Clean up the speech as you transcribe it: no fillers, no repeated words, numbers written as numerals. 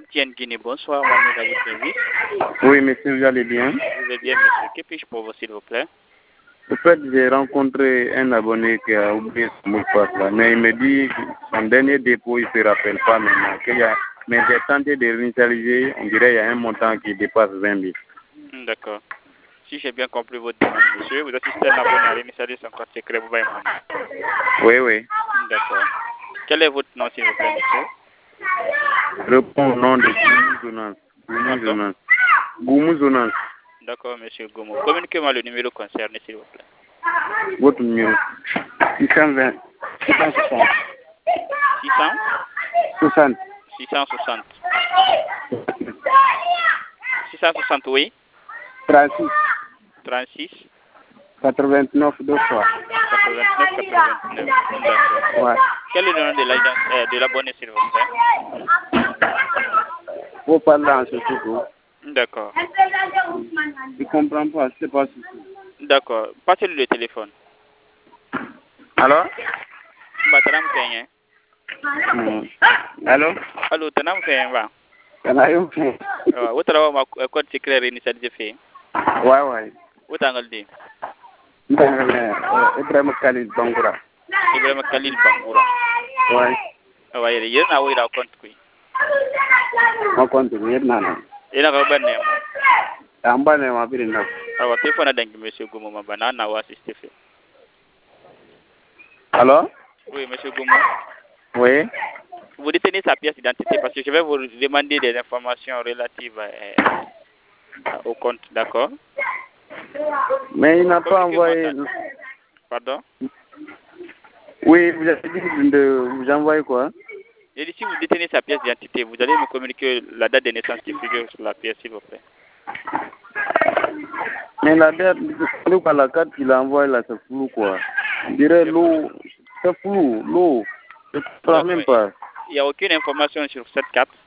Tienne Guinée, bonsoir, Mohamed Ali Service. Oui, monsieur, vous allez bien? Je vais bien, monsieur. Que puis-je pour vous, s'il vous plaît? En fait, j'ai rencontré un abonné qui a oublié son mot de passe là, mais il me dit que son dernier dépôt, il ne se rappelle pas maintenant. Mais j'ai tenté de réinitialiser, on dirait qu'il y a un montant qui dépasse 20 000. D'accord. Si j'ai bien compris votre demande, monsieur, vous assistez un abonné à réinitialiser son compte secret Boubaï Mohamed. Oui, oui. D'accord. Quel est votre nom, s'il vous plaît, monsieur? Réponds au nom de Goumou Zonance. Goumou Pardon? Zonance. Goumou Zonance. D'accord, monsieur Goumou. Communiquez-moi le numéro concerné, s'il vous plaît. Votre numéro 620 660 600 60 660 660, oui. 36 36 89 deux fois. 89 89. D'accord. Ouais. Quel est le nom de l'agence de l'abonné, s'il vous plaît? Faut parler en ce truc. D'accord. Je comprends pas, je sais pas si D'accord. Passez-lui le téléphone. Alors? Tanam Kenyen. Allô? Allô, Tanam Kenyen va. Kana yo fe. Vous avez ma code secret réinitialisé fait. Ouais. Vous avez dit. Ibrahim Khalil Bangoura. Ibrahim Khalil Bangoura. Ouais. Ouais, il y a un compte qui. Mon compte est nana. Il y a un banne. Amba ne ma birina. Alors, téléphone à monsieur Goumou Mabana, n'a pas assisté fait. Alors? Oui, monsieur Goumou. Oui. Vous détenez sa pièce d'identité parce que je vais vous demander des informations relatives au compte, d'accord? Mais il n'a pas envoyé. Pardon? Oui, vous avez dit de vous envoyer quoi? Et si vous détenez sa pièce d'identité, vous allez me communiquer la date de naissance qui figure sur la pièce, s'il vous plaît. Mais la date, la carte qu'il a envoyée là, c'est flou quoi. On dirait l'eau, c'est flou, l'eau. Je ne comprends même pas. Il n'y a aucune information sur cette carte.